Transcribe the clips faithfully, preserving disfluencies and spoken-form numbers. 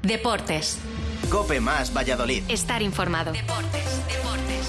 Deportes. COPE más Valladolid. Estar informado. Deportes, deportes.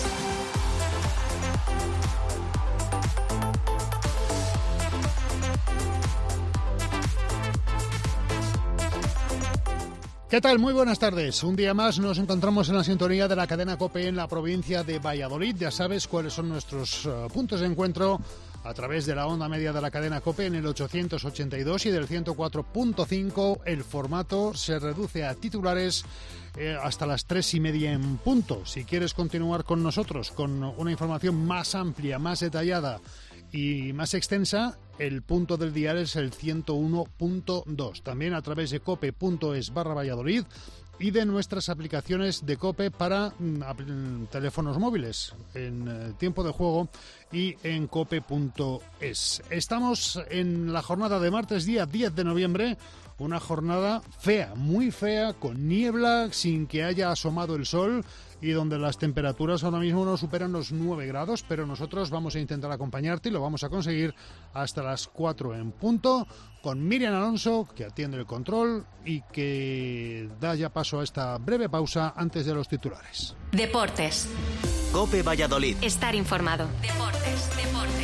¿Qué tal? Muy buenas tardes. Un día más nos encontramos en la sintonía de la cadena COPE en la provincia de Valladolid. Ya sabes cuáles son nuestros uh, puntos de encuentro a través de la onda media de la cadena COPE en el ochocientos ochenta y dos y del ciento cuatro punto cinco. El formato se reduce a titulares eh, hasta las tres y media en punto. Si quieres continuar con nosotros con una información más amplia, más detallada y más extensa, el punto del dial es el ciento uno punto dos. También a través de cope.es barra Valladolid y de nuestras aplicaciones de COPE para mm, teléfonos móviles en eh, tiempo de juego y en cope punto es. Estamos en la jornada de martes, día diez de noviembre, una jornada fea, muy fea, con niebla, sin que haya asomado el sol y donde las temperaturas ahora mismo no superan los nueve grados, pero nosotros vamos a intentar acompañarte y lo vamos a conseguir hasta las cuatro en punto, con Miriam Alonso, que atiende el control y que da ya paso a esta breve pausa antes de los titulares. Deportes. COPE Valladolid. Estar informado. Deportes, deportes.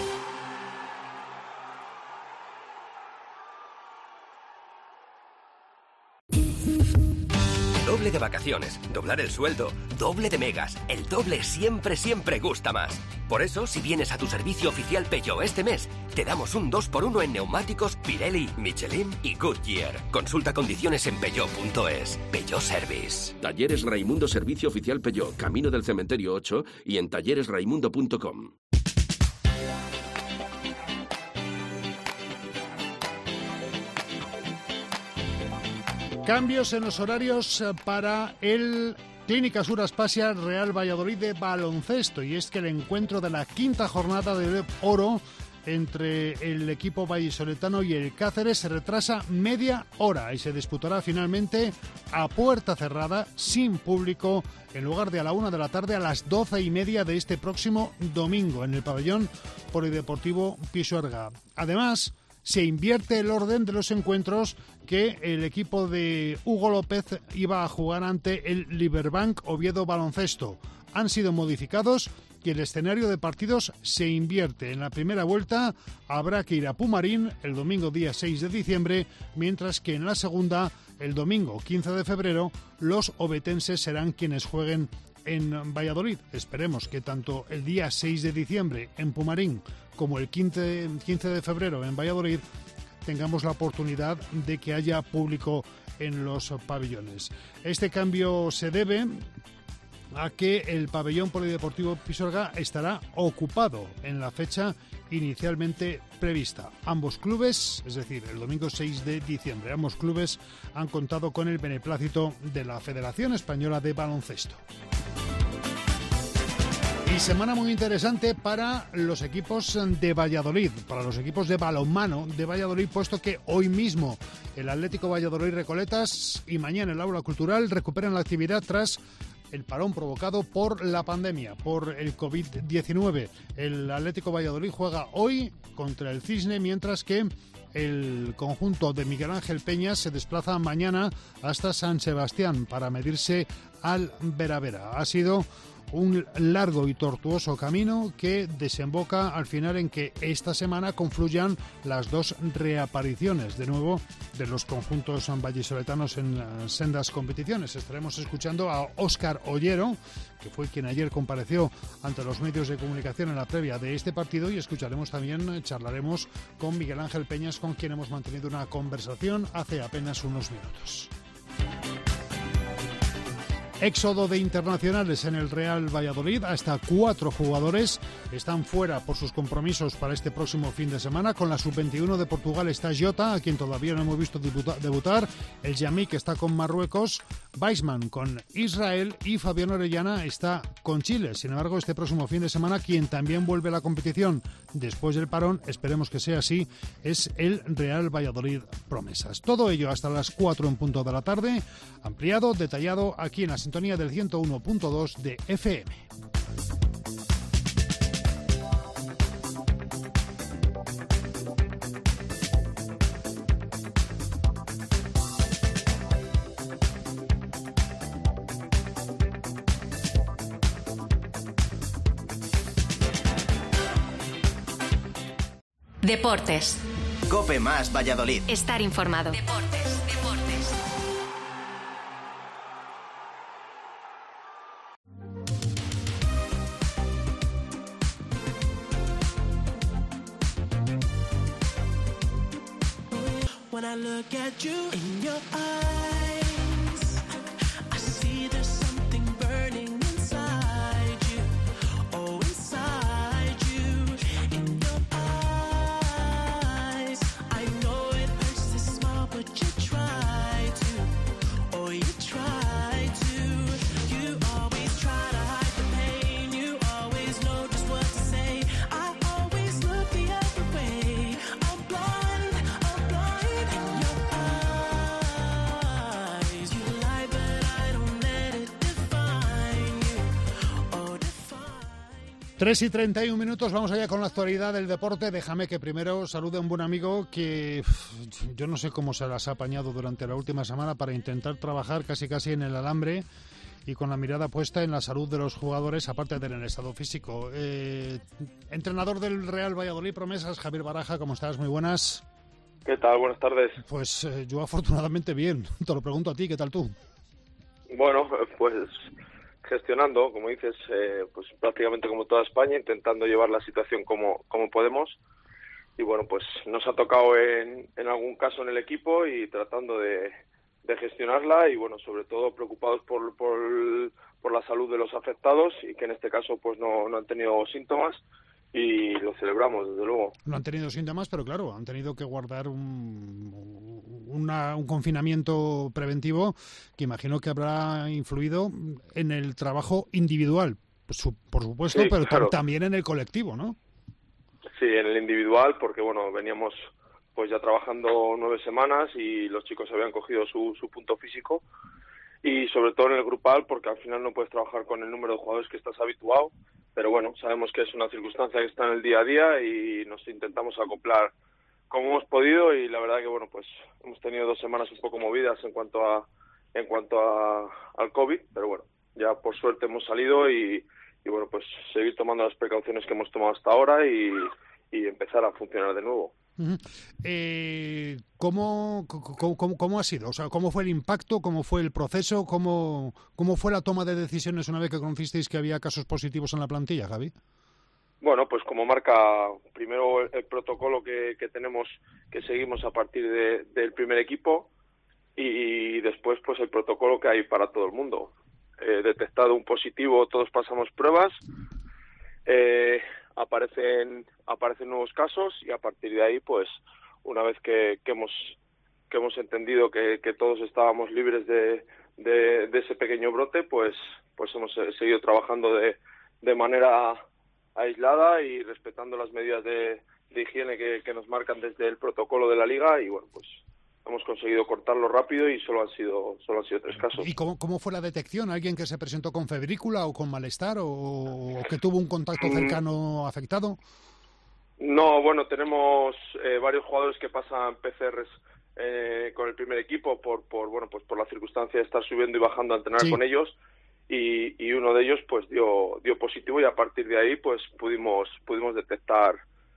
Doble de vacaciones, doblar el sueldo, doble de megas. El doble siempre, siempre gusta más. Por eso, si vienes a tu servicio oficial Peugeot este mes, te damos un dos por uno en neumáticos Pirelli, Michelin y Goodyear. Consulta condiciones en peugeot punto es. Peugeot Service. Talleres Raimundo, servicio oficial Peugeot, Camino del Cementerio ocho y en talleres raimundo punto com. Cambios en los horarios para el Clínica Sur Aspasia Real Valladolid de baloncesto, y es que el encuentro de la quinta jornada de Oro entre el equipo vallisoletano y el Cáceres se retrasa media hora y se disputará finalmente a puerta cerrada, sin público, en lugar de a la una de la tarde, a las doce y media de este próximo domingo en el pabellón polideportivo Pisuerga. Además, se invierte el orden de los encuentros que el equipo de Hugo López iba a jugar ante el Liberbank Oviedo Baloncesto. Han sido modificados y el escenario de partidos se invierte. En la primera vuelta habrá que ir a Pumarín el domingo día seis de diciembre, mientras que en la segunda, el domingo quince de febrero, los obetenses serán quienes jueguen en Valladolid. Esperemos que tanto el día seis de diciembre en Pumarín como el quince de febrero en Valladolid tengamos la oportunidad de que haya público en los pabellones. Este cambio se debe a que el pabellón polideportivo Pisuerga estará ocupado en la fecha inicialmente prevista. Ambos clubes, es decir, el domingo seis de diciembre, ambos clubes han contado con el beneplácito de la Federación Española de Baloncesto. Y semana muy interesante para los equipos de Valladolid, para los equipos de balonmano de Valladolid, puesto que hoy mismo el Atlético Valladolid Recoletas y mañana el Aula Cultural recuperan la actividad tras el parón provocado por la pandemia, por el covid diecinueve. El Atlético Valladolid juega hoy contra el Cisne, mientras que el conjunto de Miguel Ángel Peñas se desplaza mañana hasta San Sebastián para medirse al Veravera. Ha sido un largo y tortuoso camino que desemboca al final en que esta semana confluyan las dos reapariciones de nuevo de los conjuntos vallisoletanos en sendas competiciones. Estaremos escuchando a Óscar Ollero, que fue quien ayer compareció ante los medios de comunicación en la previa de este partido, y escucharemos también, charlaremos con Miguel Ángel Peñas, con quien hemos mantenido una conversación hace apenas unos minutos. Éxodo de internacionales en el Real Valladolid. Hasta cuatro jugadores están fuera por sus compromisos para este próximo fin de semana. Con la sub veintiuno de Portugal está Jota, a quien todavía no hemos visto debutar. El Yamik está con Marruecos, Weissman con Israel y Fabián Orellana está con Chile. Sin embargo, este próximo fin de semana, quien también vuelve a la competición después del parón, esperemos que sea así, es el Real Valladolid Promesas. Todo ello hasta las cuatro en punto de la tarde, ampliado, detallado aquí en la sintonía del ciento uno punto dos de F M. Deportes. COPE más Valladolid. Estar informado. Deportes, deportes. When I look at you in your eyes, I see there's something burning inside you. Oh, inside you, in your eyes. I know it hurts to smile, but you try to. Oh, you try to. You always try to hide the pain. You always know just what to say. I always look the other way. I'm blind, I'm blind in your eyes. You lie, but I don't let it define you. Oh, define you. tres y treinta y un minutos, vamos allá con la actualidad del deporte. Déjame que primero salude a un buen amigo que uf, yo no sé cómo se las ha apañado durante la última semana para intentar trabajar casi casi en el alambre y con la mirada puesta en la salud de los jugadores, aparte del estado físico. Eh, entrenador del Real Valladolid Promesas, Javier Baraja, ¿cómo estás? Muy buenas. ¿Qué tal? Buenas tardes. Pues eh, yo afortunadamente bien. Te lo pregunto a ti, ¿qué tal tú? Bueno, pues gestionando, como dices, eh, pues prácticamente como toda España, intentando llevar la situación como, como podemos. Y bueno, pues nos ha tocado en, en algún caso en el equipo y tratando de, de gestionarla y bueno, sobre todo preocupados por, por, por la salud de los afectados y que en este caso pues no, no han tenido síntomas y lo celebramos, desde luego. No han tenido síntomas, pero claro, han tenido que guardar un, una, un confinamiento preventivo que imagino que habrá influido en el trabajo individual, por supuesto, Sí, pero claro. también en el colectivo, ¿no? Sí, en el individual, porque bueno, veníamos pues ya trabajando nueve semanas y los chicos habían cogido su, su punto físico y sobre todo en el grupal, porque al final no puedes trabajar con el número de jugadores que estás habituado, pero bueno, sabemos que es una circunstancia que está en el día a día y nos intentamos acoplar como hemos podido y la verdad que bueno, pues hemos tenido dos semanas un poco movidas en cuanto a en cuanto a al COVID, pero bueno, ya por suerte hemos salido y, y bueno, pues seguir tomando las precauciones que hemos tomado hasta ahora y, y empezar a funcionar de nuevo. Uh-huh. Eh, ¿cómo, cómo, cómo, ¿Cómo ha sido? O sea, ¿cómo fue el impacto? ¿Cómo fue el proceso? ¿Cómo, cómo fue la toma de decisiones una vez que conocisteis que había casos positivos en la plantilla, Javi? Bueno, pues como marca primero el, el protocolo que, que tenemos, que seguimos a partir de, del primer equipo y después pues el protocolo que hay para todo el mundo. Eh, detectado un positivo, todos pasamos pruebas, eh, aparecen aparecen nuevos casos y a partir de ahí pues una vez que, que hemos que hemos entendido que, que todos estábamos libres de, de, de ese pequeño brote, pues pues hemos seguido trabajando de, de manera aislada y respetando las medidas de, de higiene que, que nos marcan desde el protocolo de la liga y bueno, pues hemos conseguido cortarlo rápido y solo han sido solo han sido tres casos. ¿Y cómo, cómo fue la detección? ¿Alguien que se presentó con febrícula o con malestar o, o que tuvo un contacto cercano afectado? No, bueno, tenemos eh, varios jugadores que pasan P C Rs eh, con el primer equipo por por bueno pues por la circunstancia de estar subiendo y bajando a entrenar Sí. con ellos y, y uno de ellos pues dio dio positivo y a partir de ahí pues pudimos pudimos detectar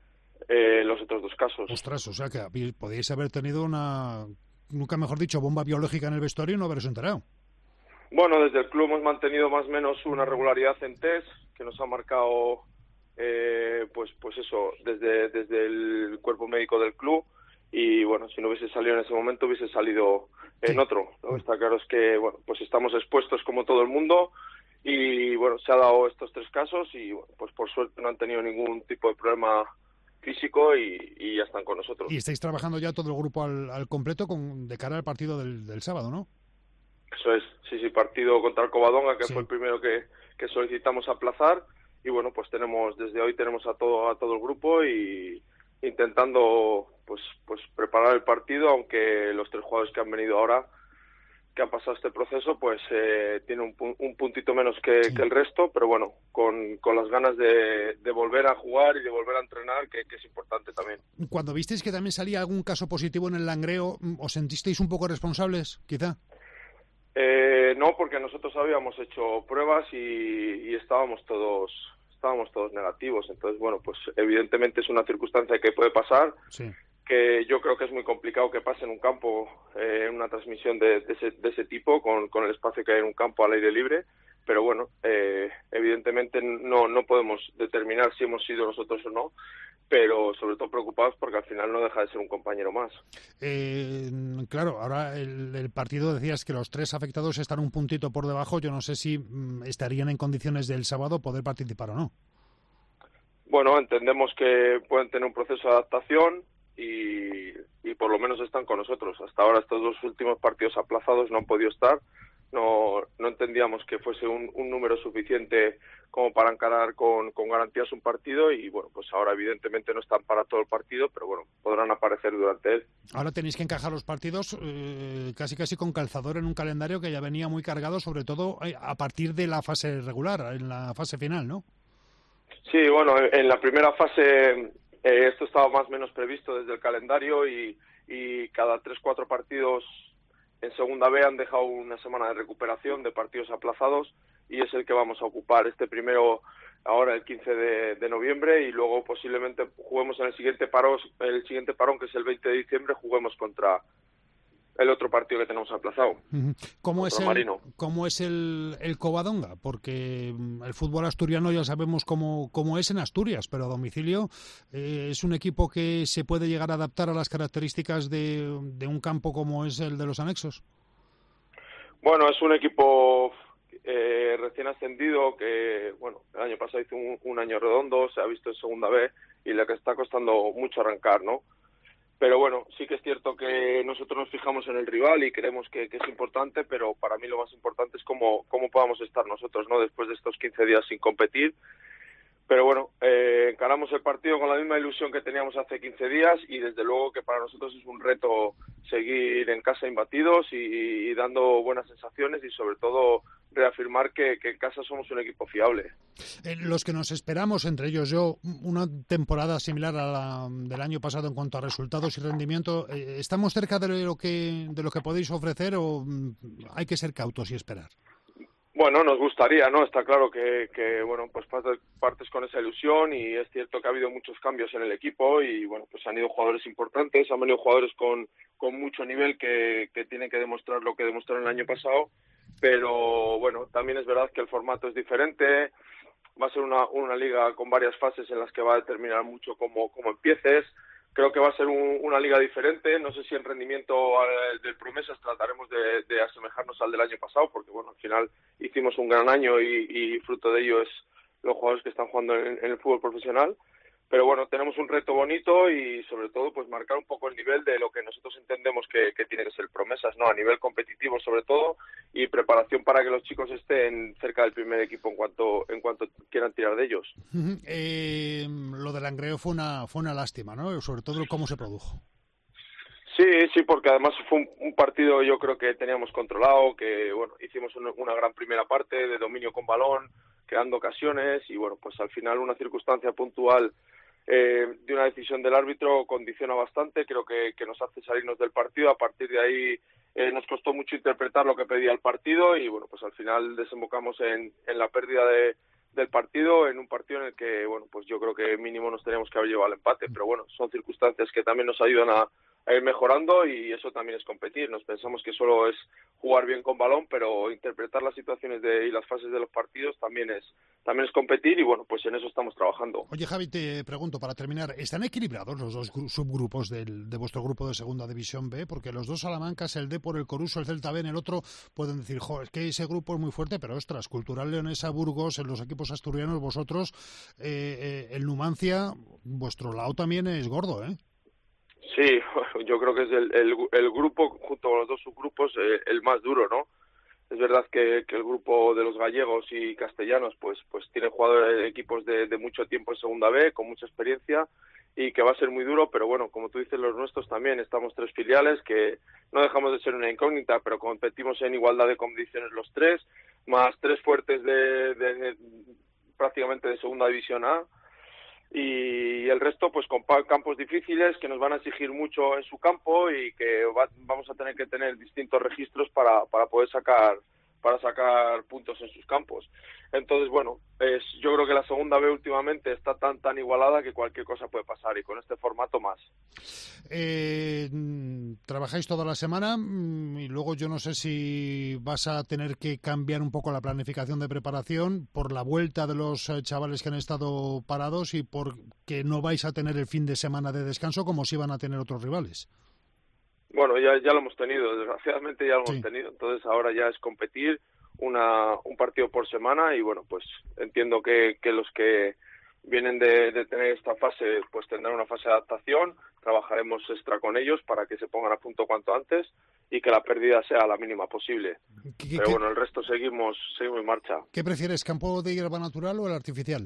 Eh, los otros dos casos. Ostras, o sea que habí- podéis haber tenido una, nunca mejor dicho, bomba biológica en el vestuario y no haberos enterado. Bueno, desde el club hemos mantenido más o menos una regularidad en test que nos ha marcado, eh, pues, pues eso, desde desde el cuerpo médico del club y bueno, si no hubiese salido en ese momento hubiese salido en Sí. otro. Lo que está claro es que bueno, pues estamos expuestos como todo el mundo y bueno, se ha dado estos tres casos y bueno, pues por suerte no han tenido ningún tipo de problema físico y, y ya están con nosotros. Y estáis trabajando ya todo el grupo al, al completo con, de cara al partido del, del sábado, ¿no? Eso es, sí, sí, partido contra el Covadonga, que Sí. fue el primero que, que solicitamos aplazar y bueno, pues tenemos, desde hoy tenemos a todo a todo el grupo y intentando pues pues preparar el partido, aunque los tres jugadores que han venido ahora, que han pasado este proceso, pues eh, tienen un, pu- un puntito menos que, Sí. que el resto, pero bueno, con, con las ganas de, de volver a jugar y de volver a entrenar, que, que es importante también. Cuando visteis que también salía algún caso positivo en el Langreo, ¿os sentisteis un poco responsables, quizá? Eh, no, porque nosotros habíamos hecho pruebas y, y estábamos todos estábamos todos negativos. Entonces, bueno, pues evidentemente es una circunstancia que puede pasar, Sí. que yo creo que es muy complicado que pase en un campo, eh, en una transmisión de, de, ese, de ese tipo, con, con el espacio que hay en un campo al aire libre. Pero bueno, eh, evidentemente no, no podemos determinar si hemos sido nosotros o no, pero sobre todo preocupados porque al final no deja de ser un compañero más. Eh, claro, ahora el, el partido, decías que los tres afectados están un puntito por debajo. Yo no sé si mm, estarían en condiciones del sábado poder participar o no. Bueno, entendemos que pueden tener un proceso de adaptación y, y por lo menos están con nosotros. Hasta ahora estos dos últimos partidos aplazados no han podido estar. No, no entendíamos que fuese un, un número suficiente como para encarar con, con garantías un partido y bueno, pues ahora evidentemente no están para todo el partido, pero bueno, podrán aparecer durante él. Ahora tenéis que encajar los partidos eh, casi casi con calzador en un calendario que ya venía muy cargado, sobre todo eh, a partir de la fase regular, en la fase final, ¿no? Sí, bueno, en la primera fase eh, esto estaba más o menos previsto desde el calendario y, y cada tres, cuatro partidos en segunda B han dejado una semana de recuperación de partidos aplazados y es el que vamos a ocupar. Este primero ahora el quince de, de noviembre y luego posiblemente juguemos en el siguiente parón, el siguiente parón que es el veinte de diciembre, juguemos contra el otro partido que tenemos aplazado. Uh-huh. ¿Cómo, es el, Marino. ¿Cómo es el, el Covadonga? Porque el fútbol asturiano ya sabemos cómo, cómo es en Asturias, pero a domicilio eh, es un equipo que se puede llegar a adaptar a las características de, de un campo como es el de los anexos. Bueno, es un equipo eh, recién ascendido que, bueno, el año pasado hizo un, un año redondo, se ha visto en segunda B y le que está costando mucho arrancar, ¿no? Pero bueno, sí que es cierto que nosotros nos fijamos en el rival y creemos que, que es importante, pero para mí lo más importante es cómo, cómo podamos estar nosotros, ¿no? Después de estos quince días sin competir. Pero bueno, eh, encaramos el partido con la misma ilusión que teníamos hace quince días y desde luego que para nosotros es un reto seguir en casa imbatidos y, y dando buenas sensaciones y sobre todo reafirmar que, que en casa somos un equipo fiable. Eh, los que nos esperamos, entre ellos yo, una temporada similar a la del año pasado en cuanto a resultados y rendimiento, eh, ¿estamos cerca de lo que de lo que podéis ofrecer o mm, hay que ser cautos y esperar? Bueno, nos gustaría, ¿no? Está claro que, que bueno, pues partes con esa ilusión y es cierto que ha habido muchos cambios en el equipo y, bueno, pues han ido jugadores importantes, han venido jugadores con, con mucho nivel que, que tienen que demostrar lo que demostraron el año pasado, pero, bueno, también es verdad que el formato es diferente, va a ser una, una liga con varias fases en las que va a determinar mucho cómo, cómo empieces. Creo que va a ser un, una liga diferente, no sé si en rendimiento del Promesas trataremos de, de asemejarnos al del año pasado, porque bueno, al final hicimos un gran año y, y fruto de ello es los jugadores que están jugando en, en el fútbol profesional, pero bueno, tenemos un reto bonito y sobre todo pues marcar un poco el nivel de lo que nosotros entendemos que, que tiene que ser Promesas, ¿no? A nivel competitivo sobre todo y preparación para que los chicos estén cerca del primer equipo en cuanto en cuanto quieran tirar de ellos. Uh-huh. Eh, lo del Langreo fue una fue una lástima, ¿no? Sobre todo cómo se produjo. Sí, sí, porque además fue un, un partido yo creo que teníamos controlado, que bueno, hicimos una, una gran primera parte de dominio con balón, creando ocasiones y bueno, pues al final una circunstancia puntual eh, de una decisión del árbitro condiciona bastante, creo que, que nos hace salirnos del partido, a partir de ahí eh, nos costó mucho interpretar lo que pedía el partido y bueno, pues al final desembocamos en, en la pérdida de, del partido, en un partido en el que bueno, pues yo creo que mínimo nos teníamos que haber llevado al empate, pero bueno, son circunstancias que también nos ayudan a a ir mejorando y eso también es competir. Nos pensamos que solo es jugar bien con balón, pero interpretar las situaciones de, y las fases de los partidos también es también es competir y bueno, pues en eso estamos trabajando. Oye, Javi, te pregunto para terminar, ¿están equilibrados los dos subgrupos del, de vuestro grupo de Segunda División B? Porque los dos Salamancas, el D por el Coruso, el Celta B en el otro, pueden decir, jo, es que ese grupo es muy fuerte, pero ostras, Cultural Leonesa, Burgos, en los equipos asturianos, vosotros, eh, eh, el Numancia, vuestro lado también es gordo, ¿eh? Sí, yo creo que es el, el, el grupo, junto con los dos subgrupos, eh, el más duro, ¿no? Es verdad que, que el grupo de los gallegos y castellanos pues pues tiene jugadores, equipos de, de mucho tiempo en Segunda B, con mucha experiencia, y que va a ser muy duro, pero bueno, como tú dices, los nuestros también, estamos tres filiales, que no dejamos de ser una incógnita, pero competimos en igualdad de condiciones los tres, más tres fuertes de, de, de prácticamente de Segunda División A, y el resto pues con campos difíciles que nos van a exigir mucho en su campo y que va, vamos a tener que tener distintos registros para, para poder sacar para sacar puntos en sus campos. Entonces, bueno, es, yo creo que la segunda B últimamente está tan tan igualada que cualquier cosa puede pasar, y con este formato más. Eh, trabajáis toda la semana y luego yo no sé si vas a tener que cambiar un poco la planificación de preparación por la vuelta de los chavales que han estado parados y porque no vais a tener el fin de semana de descanso como si van a tener otros rivales. Bueno, ya, ya lo hemos tenido, desgraciadamente ya lo Sí. hemos tenido, entonces ahora ya es competir una, un partido por semana, y bueno, pues entiendo que, que los que vienen de, de tener esta fase pues tendrán una fase de adaptación, trabajaremos extra con ellos para que se pongan a punto cuanto antes y que la pérdida sea la mínima posible. ¿Qué, Pero qué- bueno, el resto seguimos, seguimos en marcha. ¿Qué prefieres, campo de hierba natural o el artificial?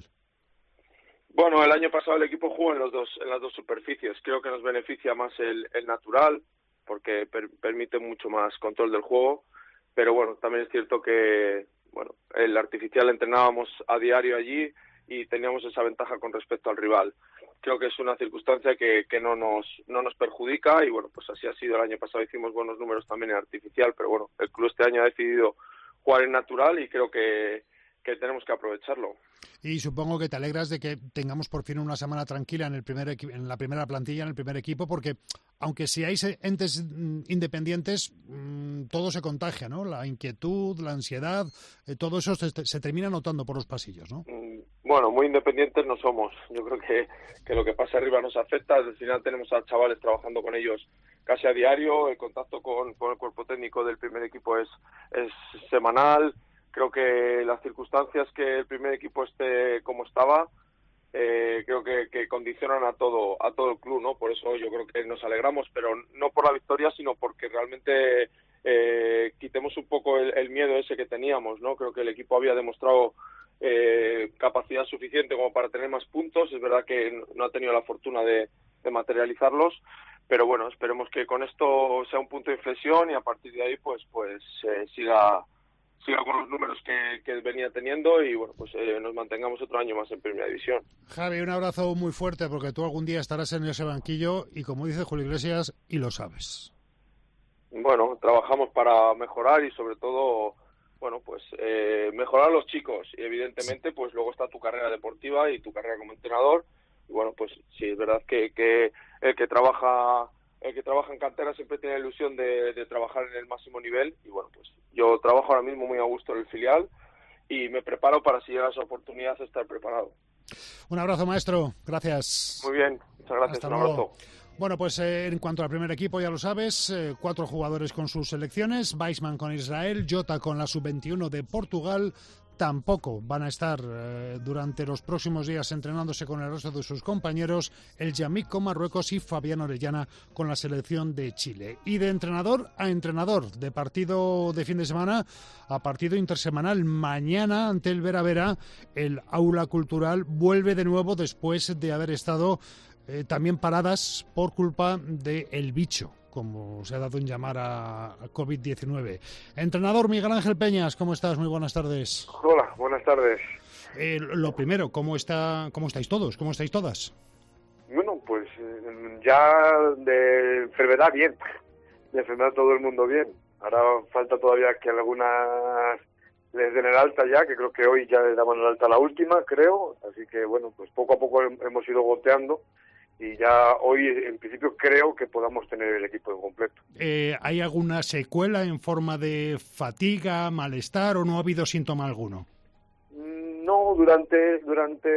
Bueno, el año pasado el equipo jugó en los dos, en las dos superficies. Creo que nos beneficia más el, el natural, porque per- permite mucho más control del juego. Pero bueno, también es cierto que bueno, el artificial entrenábamos a diario allí y teníamos esa ventaja con respecto al rival. Creo que es una circunstancia que, que no nos no nos perjudica, y bueno, pues así ha sido. El año pasado hicimos buenos números también en artificial, pero bueno, el club este año ha decidido jugar en natural y creo que, que tenemos que aprovecharlo. Y supongo que te alegras de que tengamos por fin una semana tranquila en el primer equi- en la primera plantilla, en el primer equipo, porque aunque seáis entes mm, independientes, mm, todo se contagia, ¿no? La inquietud, la ansiedad, eh, todo eso se, se termina notando por los pasillos, ¿no? Mm, Bueno, muy independientes no somos. Yo creo que, que lo que pasa arriba nos afecta. Al final tenemos a chavales trabajando con ellos casi a diario. El contacto con, con el cuerpo técnico del primer equipo es, es semanal. Creo que las circunstancias que el primer equipo esté como estaba, eh, creo que, que condicionan a todo a todo el club, ¿no? Por eso yo creo que nos alegramos, pero no por la victoria, sino porque realmente eh, quitemos un poco el, el miedo ese que teníamos, ¿no? Creo que el equipo había demostrado eh, capacidad suficiente como para tener más puntos. Es verdad que no ha tenido la fortuna de, de materializarlos, pero bueno, esperemos que con esto sea un punto de inflexión y a partir de ahí pues pues eh, siga siga con los números que, que venía teniendo y bueno, pues eh, nos mantengamos otro año más en Primera División. Javi, un abrazo muy fuerte porque tú algún día estarás en ese banquillo y, como dice Julio Iglesias, y lo sabes. Bueno, trabajamos para mejorar y sobre todo, bueno, pues eh, mejorar a los chicos y evidentemente pues luego está tu carrera deportiva y tu carrera como entrenador y bueno, pues sí, es verdad que, que el que trabaja el que trabaja en cantera siempre tiene la ilusión de, de trabajar en el máximo nivel y bueno, pues yo trabajo ahora mismo muy a gusto en el filial y me preparo para si llega esa oportunidad estar preparado. Un abrazo, maestro. Gracias. Muy bien, muchas gracias. Hasta Un luego. abrazo. Bueno, pues eh, en cuanto al primer equipo, ya lo sabes, eh, cuatro jugadores con sus selecciones, Weissman con Israel, Jota con la sub veintiuno de Portugal, tampoco van a estar eh, durante los próximos días entrenándose con el resto de sus compañeros, el Yamik con Marruecos y Fabián Orellana con la selección de Chile. Y de entrenador a entrenador, de partido de fin de semana a partido intersemanal. Mañana, ante el Vera Vera, el Aula Cultural vuelve de nuevo después de haber estado Eh, también paradas por culpa del bicho, como se ha dado en llamar a, a COVID diecinueve. Entrenador Miguel Ángel Peñas, ¿cómo estás? Muy buenas tardes. Hola, buenas tardes. Eh, lo primero, ¿cómo está, cómo estáis todos? ¿Cómo estáis todas? Bueno, pues eh, ya de enfermedad bien, de enfermedad todo el mundo bien. Ahora falta todavía que algunas les den el alta ya, que creo que hoy ya les daban el alta a la última, creo. Así que bueno, pues poco a poco hemos ido goteando. Y ya hoy, en principio, creo que podamos tener el equipo en completo. Eh, ¿Hay alguna secuela en forma de fatiga, malestar o no ha habido síntoma alguno? No, durante durante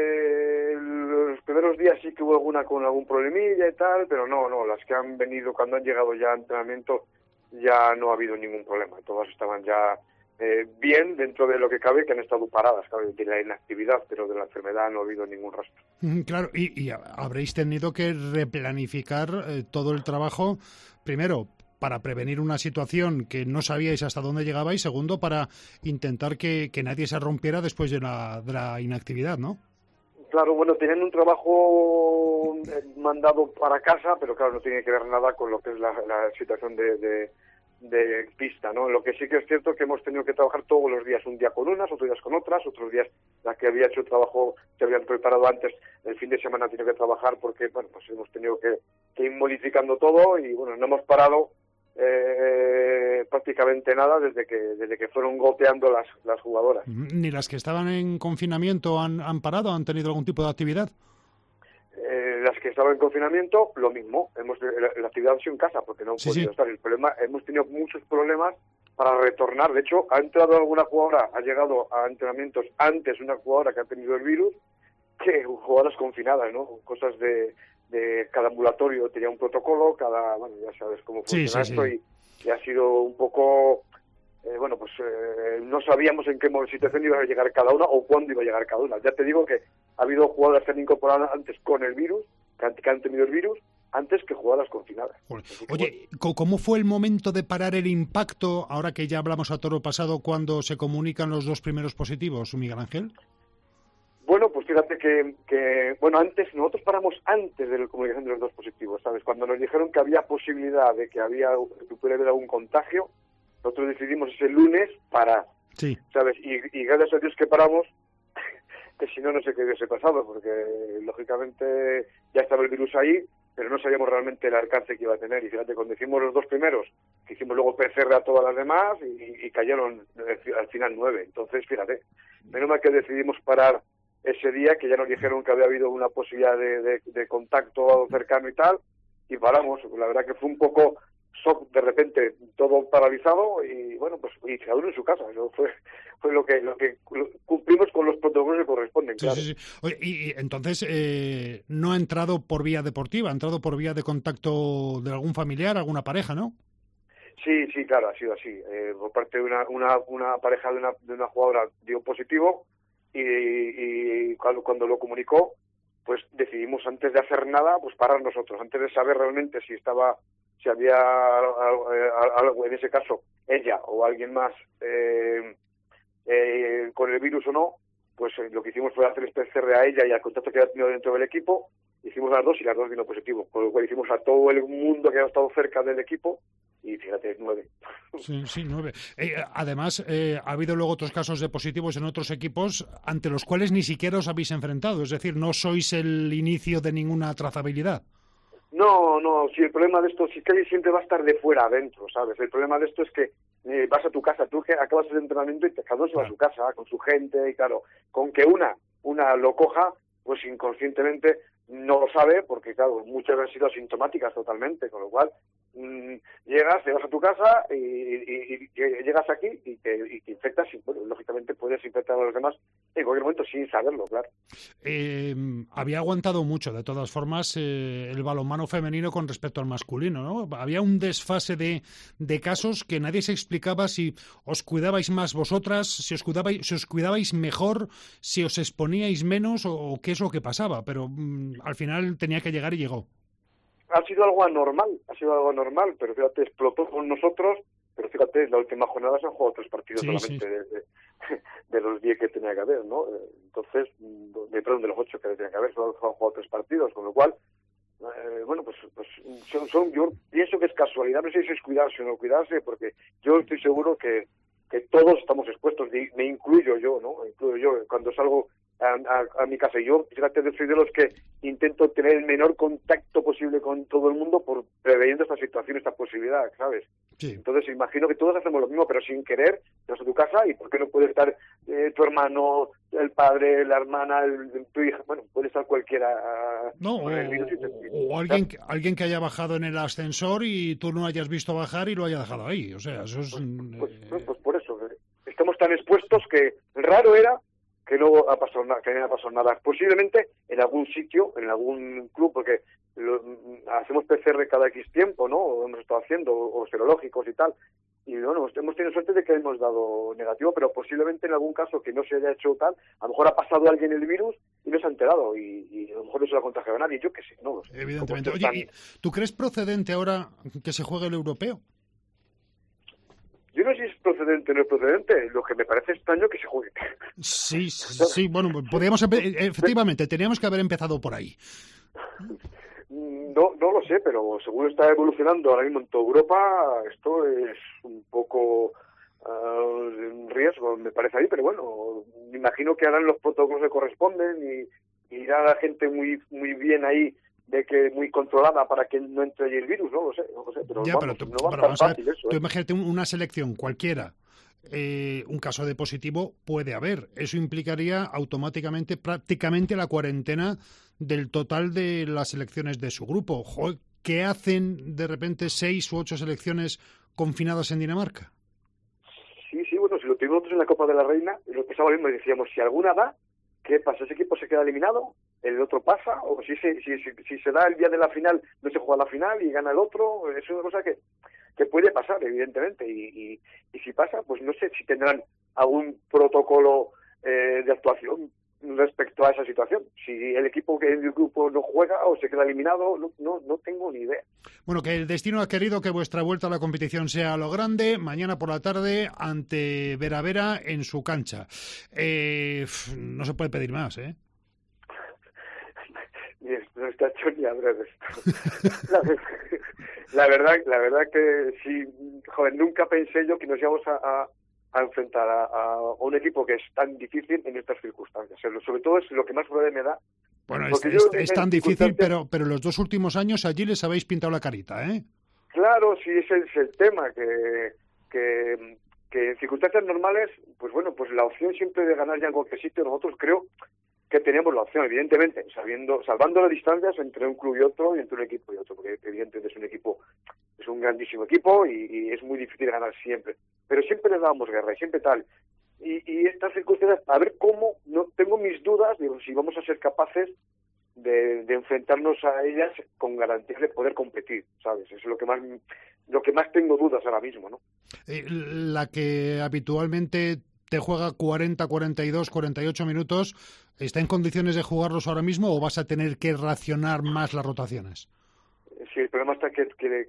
los primeros días sí que hubo alguna con algún problemilla y tal, pero no, no, las que han venido cuando han llegado ya a entrenamiento ya no ha habido ningún problema. Todas estaban ya eh, bien dentro de lo que cabe, que han estado paradas, cabe, de la inactividad, pero de la enfermedad no ha habido ningún rastro. Mm, Claro, y, y habréis tenido que replanificar eh, todo el trabajo, primero, para prevenir una situación que no sabíais hasta dónde llegabais, segundo, para intentar que, que nadie se rompiera después de la, de la inactividad, ¿no? Claro, bueno, tenían un trabajo eh, mandado para casa, pero claro, no tiene que ver nada con lo que es la, la situación de, de, de pista, ¿no? Lo que sí que es cierto que hemos tenido que trabajar todos los días, un día con unas, otros días con otras, otros días la que había hecho trabajo, que habían preparado antes, el fin de semana ha tenido que trabajar porque, bueno, pues hemos tenido que, que ir modificando todo y, bueno, no hemos parado eh, prácticamente nada desde que desde que fueron goteando las, las jugadoras. Ni las que estaban en confinamiento han, han parado, han tenido algún tipo de actividad. Eh, las que estaban en confinamiento, lo mismo. Hemos la, la actividad ha sido en casa porque no han Sí, podido sí. estar. El problema, hemos tenido muchos problemas para retornar. De hecho, ha entrado alguna jugadora, ha llegado a entrenamientos antes una jugadora que ha tenido el virus que jugadoras confinadas, ¿no? Cosas de, de cada ambulatorio tenía un protocolo, cada, bueno, ya sabes cómo Sí, funciona sí, esto sí. Y, y ha sido un poco, eh, bueno, pues eh, no sabíamos en qué situación iba a llegar cada una o cuándo iba a llegar cada una. Ya te digo que ha habido jugadoras que han incorporado antes con el virus, que han, que han tenido el virus, antes que jugadoras confinadas. Joder. Así que, Oye, co- ¿cómo fue el momento de parar el impacto, ahora que ya hablamos a toro pasado, cuando se comunican los dos primeros positivos, Miguel Ángel? Bueno, pues fíjate que, que, bueno, antes, nosotros paramos antes de la comunicación de los dos positivos, ¿sabes? Cuando nos dijeron que había posibilidad de que había, que pudiera haber algún contagio, nosotros decidimos ese lunes parar, Sí. ¿sabes? Y, y gracias a Dios que paramos, que si no, no sé qué hubiese pasado, porque lógicamente ya estaba el virus ahí, pero no sabíamos realmente el alcance que iba a tener. Y fíjate, cuando hicimos los dos primeros, que hicimos luego P C R a todas las demás, y, y cayeron eh, al final nueve. Entonces, fíjate, menos mal que decidimos parar ese día, que ya nos dijeron que había habido una posibilidad de, de, de contacto cercano y tal, y paramos. La verdad que fue un poco shock, de repente todo paralizado, y bueno, pues y cada uno en su casa. Eso fue fue lo que lo que cumplimos con los protocolos que corresponden. Sí, Claro. sí, sí. Oye, y, y entonces eh, no ha entrado por vía deportiva, ha entrado por vía de contacto de algún familiar, alguna pareja, ¿no? Sí, sí, claro, ha sido así. Eh, por parte de una, una, una pareja de una, de una jugadora dio positivo, y, y cuando, cuando lo comunicó, pues decidimos antes de hacer nada, pues parar nosotros, antes de saber realmente si estaba, si había algo, en ese caso, ella o alguien más eh, eh, con el virus o no, pues eh, lo que hicimos fue hacer el P C R a ella y al contacto que había tenido dentro del equipo. Hicimos las dos y las dos vino positivo, con lo cual hicimos a todo el mundo que había estado cerca del equipo, y fíjate, nueve. Sí, sí, nueve. Eh, además, eh, ha habido luego otros casos de positivos en otros equipos ante los cuales ni siquiera os habéis enfrentado, es decir, no sois el inicio de ninguna trazabilidad. No, no, si el problema de esto, si casi siempre va a estar de fuera adentro, ¿sabes? El problema de esto es que eh, vas a tu casa, tú que acabas el entrenamiento y te, cada uno se va a su casa, con su gente, y claro, con que una, una lo coja, pues inconscientemente no lo sabe, porque claro, muchas han sido asintomáticas totalmente, con lo cual mmm, llegas, te vas a tu casa y, y, y, y llegas aquí y te, y te infectas, y bueno, lógicamente puedes infectar a los demás en cualquier momento sin saberlo, claro. Eh, había aguantado mucho, de todas formas, eh, el balonmano femenino con respecto al masculino, ¿no? Había un desfase de, de casos que nadie se explicaba si os cuidabais más vosotras, si os cuidabais, si os cuidabais mejor, si os exponíais menos o, o qué es lo que pasaba, pero mmm, al final tenía que llegar y llegó. Ha sido algo anormal, ha sido algo anormal, pero fíjate, explotó con nosotros, pero fíjate, en la última jornada se han jugado tres partidos Sí, solamente sí. de, de, de los diez que tenía que haber, ¿no? Entonces, de, perdón, de los ocho que tenía que haber, solo han jugado tres partidos, con lo cual, eh, bueno, pues, pues son, son, yo pienso que es casualidad, no sé si es cuidarse o no cuidarse, porque yo estoy seguro que, que todos estamos expuestos, me incluyo yo, ¿no? Me incluyo yo, cuando salgo A, a, a mi casa. Yo, fíjate, soy de los que intento tener el menor contacto posible con todo el mundo por preveyendo esta situación, esta posibilidad, ¿sabes? Sí. Entonces, imagino que todos hacemos lo mismo, pero sin querer, vas a tu casa y ¿por qué no puede estar eh, tu hermano, el padre, la hermana, el, tu hija? Bueno, puede estar cualquiera. No, con o, el virus y te- o alguien, que- alguien que haya bajado en el ascensor y tú no hayas visto bajar y lo haya dejado ahí. O sea, eso es... Pues, eh, pues, pues por eso, eh, estamos tan expuestos que raro era que no ha pasado nada, que no ha pasado nada. Posiblemente en algún sitio, en algún club, porque lo, hacemos P C R cada X tiempo, ¿no? O hemos estado haciendo, o, o serológicos y tal. Y bueno, hemos tenido suerte de que hemos dado negativo, pero posiblemente en algún caso que no se haya hecho tal, a lo mejor ha pasado alguien el virus y no se ha enterado, y, y a lo mejor no se lo ha contagiado a nadie, yo qué sé, no lo sé. Evidentemente. Como Oye, esto ¿y es tan- ¿tú crees procedente ahora que se juegue el europeo? Yo no sé si es procedente o no es procedente, lo que me parece extraño que se juegue. Sí, sí, bueno, podríamos empe- efectivamente, teníamos que haber empezado por ahí. No, no lo sé, pero según está evolucionando ahora mismo en toda Europa, esto es un poco uh, un riesgo, me parece ahí, pero bueno, me imagino que harán los protocolos que corresponden y, y irá la gente muy muy bien ahí de que muy controlada para que no entre el virus, no lo sé, no lo sé, pero, Ya, vamos, pero tú, no va pero tan vamos a ver, fácil eso, tú ¿eh? imagínate un- una selección cualquiera, eh, un caso de positivo puede haber. Eso implicaría automáticamente prácticamente la cuarentena del total de las selecciones de su grupo. Joder, ¿qué hacen de repente seis u ocho selecciones confinadas en Dinamarca? Sí, sí, bueno, si lo tuvimos nosotros en la Copa de la Reina, lo que estaba viendo, decíamos, si alguna da, ¿qué pasa? ¿Ese equipo se queda eliminado? ¿El otro pasa? ¿O si se, si, si, si se da el día de la final, no se juega la final y gana el otro? Es una cosa que, que puede pasar, evidentemente, y, y, y si pasa, pues no sé si tendrán algún protocolo eh, de actuación respecto a esa situación. Si el equipo que el grupo no juega o se queda eliminado, no, no, no tengo ni idea. Bueno, que el destino ha querido que vuestra vuelta a la competición sea a lo grande, mañana por la tarde ante Vera Vera en su cancha. Eh, no se puede pedir más, ¿eh? No está hecho ni a breves. La, la verdad, la verdad que sí, joder, nunca pensé yo que nos íbamos a, a, a enfrentar a, a un equipo que es tan difícil en estas circunstancias. Sobre todo es lo que más problema me da. Bueno, es, Porque es, yo, es en tan difícil, circunstancias- pero, pero los dos últimos años allí les habéis pintado la carita, ¿eh? Claro, sí, ese es el tema, que, que, que en circunstancias normales, pues bueno, pues la opción siempre de ganar ya en cualquier sitio, nosotros creo que teníamos la opción, evidentemente, sabiendo, salvando las distancias entre un club y otro y entre un equipo y otro, porque evidentemente es un equipo, es un grandísimo equipo y, y es muy difícil ganar siempre, pero siempre les dábamos guerra y siempre tal. Y, y estas circunstancias, a ver cómo, no tengo mis dudas, digo, si vamos a ser capaces de, de enfrentarnos a ellas con garantía de poder competir, ¿sabes? Eso es lo que más, lo que más tengo dudas ahora mismo, ¿no? Eh, la que habitualmente te juega cuarenta, cuarenta y dos, cuarenta y ocho minutos, ¿está en condiciones de jugarlos ahora mismo o vas a tener que racionar más las rotaciones? Sí, el problema está que, que,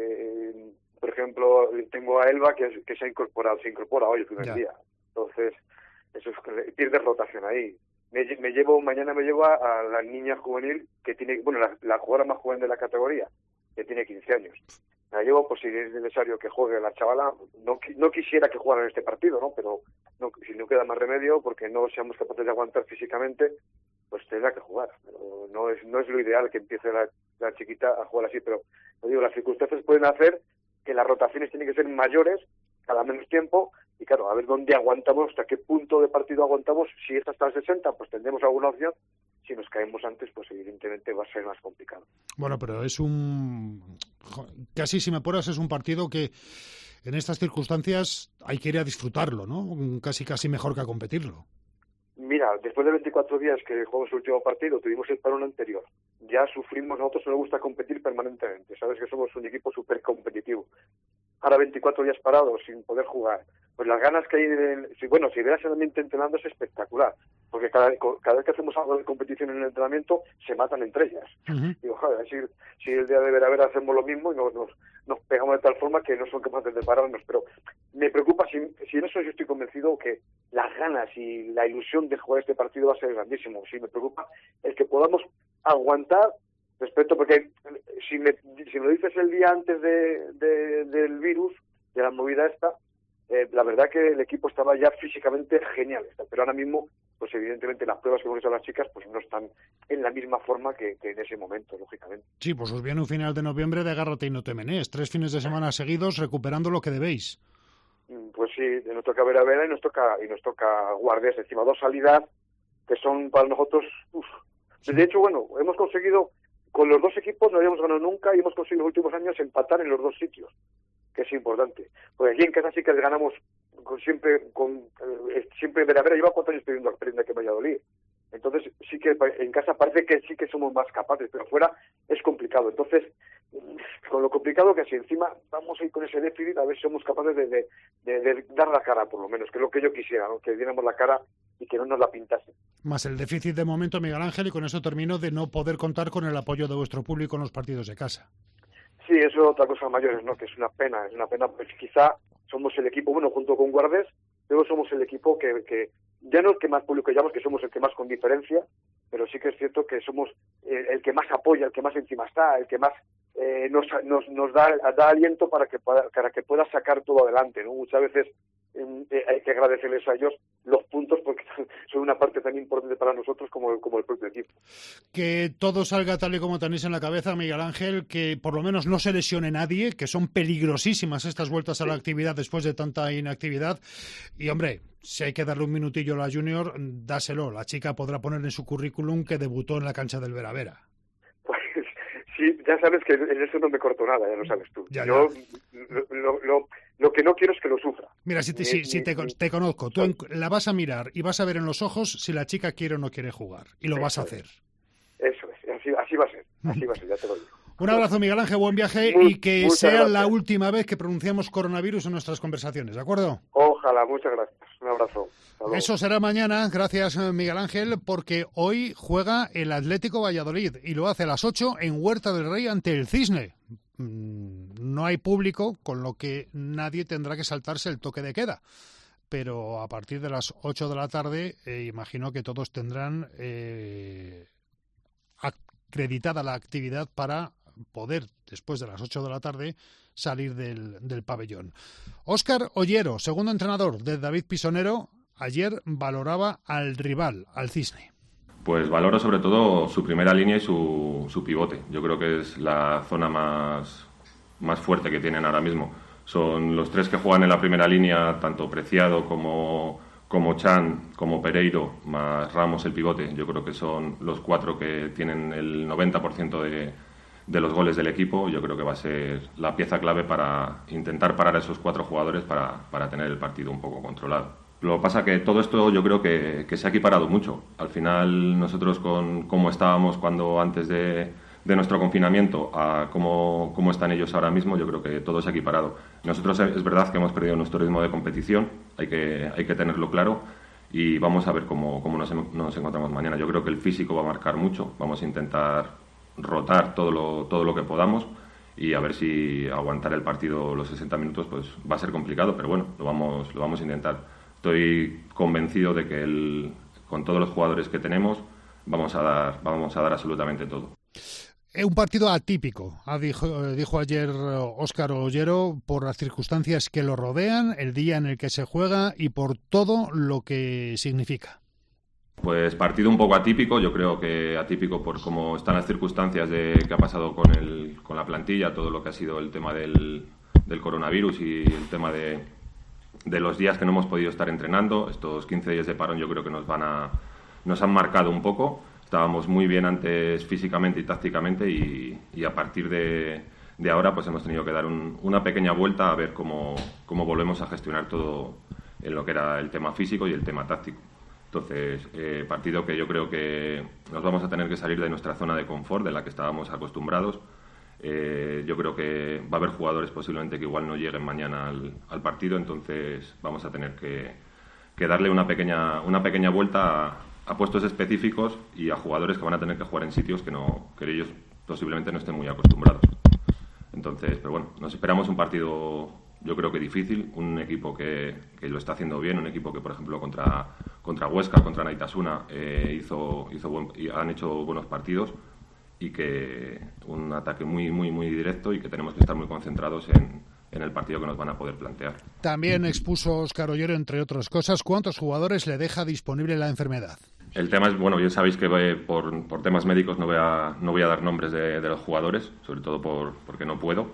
que por ejemplo, tengo a Elba que, que se ha incorporado, se incorpora hoy el primer Ya. día. Entonces, eso es, pierde rotación ahí. Me, me llevo, mañana me llevo a, a la niña juvenil que tiene, bueno, la, la jugadora más joven de la categoría, que tiene quince años. Me la llevo por si es necesario que juegue la chavala. No, no quisiera que jugara en este partido, ¿no? Pero no, si no queda más remedio, porque no seamos capaces de aguantar físicamente, pues tendrá que jugar. Pero no es no es lo ideal que empiece la, la chiquita a jugar así, pero lo digo, las circunstancias pueden hacer que las rotaciones tienen que ser mayores cada menos tiempo y claro, a ver dónde aguantamos, hasta qué punto de partido aguantamos. Si es hasta el sesenta, pues tendremos alguna opción. Si nos caemos antes, pues evidentemente va a ser más complicado. Bueno, pero es un... Casi, si me apuras, es un partido que en estas circunstancias hay que ir a disfrutarlo, ¿no? Casi, casi mejor que a competirlo. Mira, después de veinticuatro días que jugamos el último partido, tuvimos el parón anterior. Ya sufrimos, nosotros nos gusta competir permanentemente. Sabes que somos un equipo súper competitivo. Ahora veinticuatro días parados, sin poder jugar. Pues las ganas que hay, en el, si, bueno, si veas el ambiente entrenando es espectacular. Porque cada, cada vez que hacemos algo de competición en el entrenamiento, se matan entre ellas. Uh-huh. Digo, joder, si, si el día de ver a ver hacemos lo mismo y nos, nos, nos pegamos de tal forma que no son capaces de pararnos. Pero me preocupa, si, si en eso yo estoy convencido que las ganas y la ilusión de jugar este partido va a ser grandísimo. Sí, me preocupa el que podamos aguantar respecto, porque si me, si me lo dices el día antes de, de, del virus, de la movida esta, eh, la verdad que el equipo estaba ya físicamente genial, pero ahora mismo, pues evidentemente las pruebas que hemos hecho a las chicas pues no están en la misma forma que, que en ese momento, lógicamente. Sí, pues os viene un final de noviembre de agárrate y no te menees, tres fines de semana seguidos recuperando lo que debéis. Pues sí, nos toca ver a ver y nos toca y nos toca Guardes, encima dos salidas que son para nosotros, uf. Sí. De hecho, bueno, hemos conseguido, con los dos equipos no habíamos ganado nunca y hemos conseguido en los últimos años empatar en los dos sitios, que es importante. Porque aquí en casa sí que les ganamos con siempre, con eh, siempre Vera Vera lleva cuatro años pidiendo experiencia que Valladolid. Entonces sí que en casa parece que sí que somos más capaces, pero fuera es complicado. Entonces, con lo complicado que si encima vamos a ir con ese déficit, a ver si somos capaces de, de, de, de dar la cara, por lo menos, que es lo que yo quisiera, ¿no? Que diéramos la cara y que no nos la pintasen. Más el déficit de momento, Miguel Ángel, y con eso termino, de no poder contar con el apoyo de vuestro público en los partidos de casa. Sí, eso es otra cosa mayor, ¿no? Que es una pena, es una pena, pues quizá somos el equipo, bueno, junto con Guardes, luego somos el equipo que, que ya no el que más público llevamos, que somos el que más con diferencia, pero sí que es cierto que somos el, el que más apoya, el que más encima está, el que más eh, nos, nos, nos da, da aliento para que, pueda, para que pueda sacar todo adelante, ¿no? Muchas veces eh, hay que agradecerles a ellos los puntos porque son una parte tan importante para nosotros como, como el propio equipo. Que todo salga tal y como tenéis en la cabeza, Miguel Ángel, que por lo menos no se lesione nadie, que son peligrosísimas estas vueltas a la actividad después de tanta inactividad. Y, hombre, si hay que darle un minutillo a la Junior, dáselo. La chica podrá poner en su currículum que debutó en la cancha del Vera Vera. Pues sí, ya sabes que en eso no me corto nada, ya lo sabes tú. Ya, ya. Yo lo, lo, lo, lo que no quiero es que lo sufra. Mira, si te, Ni- si, si ni- te, ni- te conozco, tú en- la vas a mirar y vas a ver en los ojos si la chica quiere o no quiere jugar. Y lo vas a hacer. Eso es, así, así va a ser, así va a ser, ya te lo digo. Un abrazo, Miguel Ángel, buen viaje Muy- y que muchas sea gracias. la última vez que pronunciamos coronavirus en nuestras conversaciones, ¿de acuerdo? Ojalá, muchas gracias. Un abrazo. Hasta luego. Eso será mañana, gracias eh, Miguel Ángel, porque hoy juega el Atlético Valladolid y lo hace a las ocho en Huerta del Rey ante el Cisne. Mm, No hay público, con lo que nadie tendrá que saltarse el toque de queda. Pero a partir de las ocho de la tarde, eh, imagino que todos tendrán eh, acreditada la actividad para poder, después de las ocho de la tarde, salir del, del pabellón. Óscar Ollero, segundo entrenador de David Pisonero, ayer valoraba al rival, al Cisne. Pues valoro sobre todo su primera línea y su, su pivote. Yo creo que es la zona más, más fuerte que tienen ahora mismo. Son los tres que juegan en la primera línea, tanto Preciado como, como Chan, como Pereiro, más Ramos el pivote. Yo creo que son los cuatro que tienen el noventa por ciento de, de los goles del equipo. Yo creo que va a ser la pieza clave para intentar parar a esos cuatro jugadores para, para tener el partido un poco controlado. Lo que pasa que todo esto yo creo que, que se ha equiparado mucho. Al final nosotros con cómo estábamos cuando antes de, de nuestro confinamiento a cómo, cómo están ellos ahora mismo, yo creo que todo se ha equiparado. Nosotros es verdad que hemos perdido nuestro ritmo de competición, hay que, hay que tenerlo claro y vamos a ver cómo, cómo nos, nos encontramos mañana. Yo creo que el físico va a marcar mucho, vamos a intentar rotar todo lo, todo lo que podamos y a ver si aguantar el partido los sesenta minutos pues va a ser complicado, pero bueno, lo vamos, lo vamos a intentar. Estoy convencido de que el, con todos los jugadores que tenemos vamos a dar, vamos a dar absolutamente todo. Un partido atípico, dijo, dijo ayer Óscar Ollero, por las circunstancias que lo rodean, el día en el que se juega y por todo lo que significa. Pues partido un poco atípico, yo creo que atípico por cómo están las circunstancias de que ha pasado con, el, con la plantilla, todo lo que ha sido el tema del, del coronavirus y el tema de, de los días que no hemos podido estar entrenando. Estos quince días de parón yo creo que nos, van a, nos han marcado un poco. Estábamos muy bien antes físicamente y tácticamente y, y a partir de, de ahora pues hemos tenido que dar un, una pequeña vuelta a ver cómo, cómo volvemos a gestionar todo en lo que era el tema físico y el tema táctico. Entonces, eh, partido que yo creo que nos vamos a tener que salir de nuestra zona de confort, de la que estábamos acostumbrados. Eh, yo creo que va a haber jugadores posiblemente que igual no lleguen mañana al, al partido, entonces vamos a tener que, que darle una pequeña, una pequeña vuelta a, a puestos específicos y a jugadores que van a tener que jugar en sitios que, no, que ellos posiblemente no estén muy acostumbrados. Entonces, pero bueno, nos esperamos un partido yo creo que difícil, un equipo que, que lo está haciendo bien, un equipo que por ejemplo contra, contra Huesca, contra Naitasuna eh, hizo, hizo buen, han hecho buenos partidos y que un ataque muy muy muy directo y que tenemos que estar muy concentrados en, en el partido que nos van a poder plantear. También expuso Óscar Ollero, entre otras cosas, cuántos jugadores le deja disponible la enfermedad. El tema es, bueno, ya sabéis que eh, por, por temas médicos no voy a, no voy a dar nombres de, de los jugadores, sobre todo por, porque no puedo,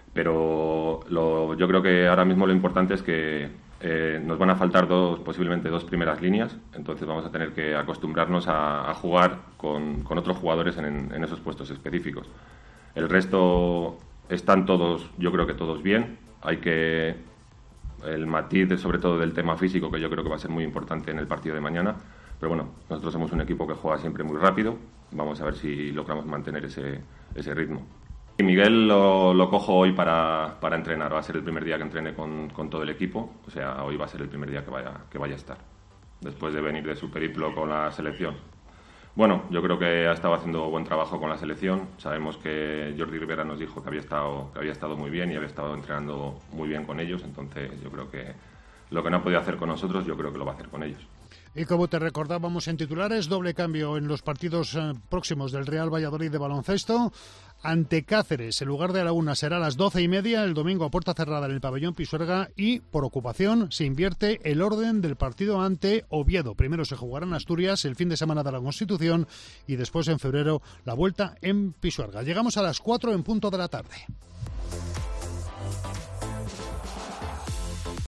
pero lo, yo creo que ahora mismo lo importante es que eh, nos van a faltar dos, posiblemente dos primeras líneas, entonces vamos a tener que acostumbrarnos a, a jugar con, con otros jugadores en, en esos puestos específicos. El resto están todos, yo creo que todos bien, hay que el matiz de, sobre todo del tema físico, que yo creo que va a ser muy importante en el partido de mañana. Pero bueno, nosotros somos un equipo que juega siempre muy rápido. Vamos a ver si logramos mantener ese, ese ritmo. Y Miguel lo, lo cojo hoy para, para entrenar. Va a ser el primer día que entrene con, con todo el equipo. O sea, hoy va a ser el primer día que vaya, que vaya a estar. Después de venir de su periplo con la selección. Bueno, yo creo que ha estado haciendo buen trabajo con la selección. Sabemos que Jordi Rivera nos dijo que había estado, que había estado muy bien y había estado entrenando muy bien con ellos. Entonces yo creo que lo que no ha podido hacer con nosotros, yo creo que lo va a hacer con ellos. Y como te recordábamos en titulares, doble cambio en los partidos eh, próximos del Real Valladolid de baloncesto. Ante Cáceres, el lugar de la una será a las doce y media, el domingo a puerta cerrada en el pabellón Pisuerga, y por ocupación se invierte el orden del partido ante Oviedo. Primero se jugará en Asturias el fin de semana de la Constitución y después en febrero la vuelta en Pisuerga. Llegamos a las cuatro en punto de la tarde.